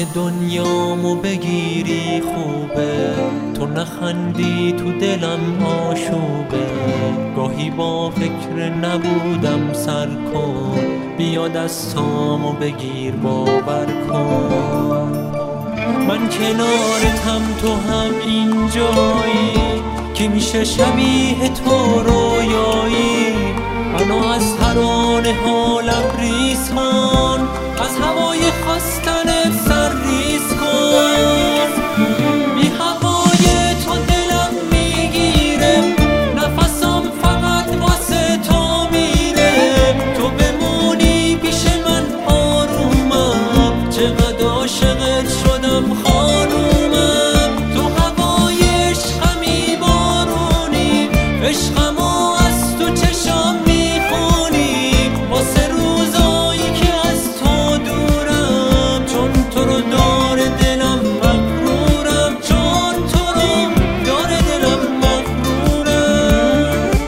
دنیامو بگیری خوبه، تو نخندی تو دلم آشوبه. گاهی با فکر نبودم سر کن، بیا دستامو بگیر باور کن. من کنارتم تو هم اینجایی، که میشه شبیه تو رویایی. منو از ترانه ها لبریز کن، از هوای خواستنت سرریز کن. بی هوای تو دلم میگیره، نفسم فقط واسه تو میره. تو بمونی پیش من آرومم، چقدر عاشقت شدم خانومم. تو هوای عشقمی بارونی، عشقمو از تو چشام میخونی. واسه روزایی که از تو دورم، چون تو رو داره دلم مغرورم. چون تو رو داره دلم مغرورم.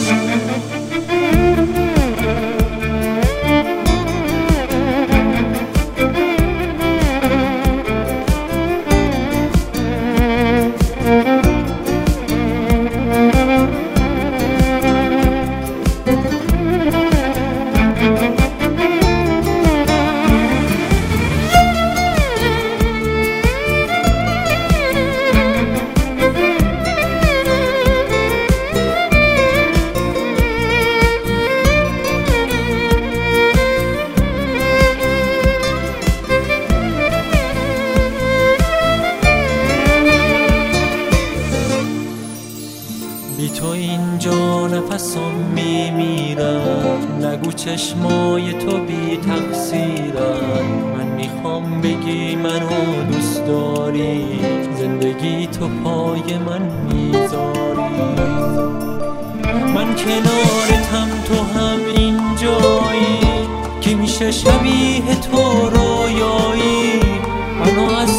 بی تو اینجا نفسم میمیرم، نگو چشمای تو بی تقصیرم. من میخوام بگی منو دوست داری، زندگی تو پای من میذاری. من کنارتم تو هم اینجایی، که میشه شبیه تو رویایی. منو از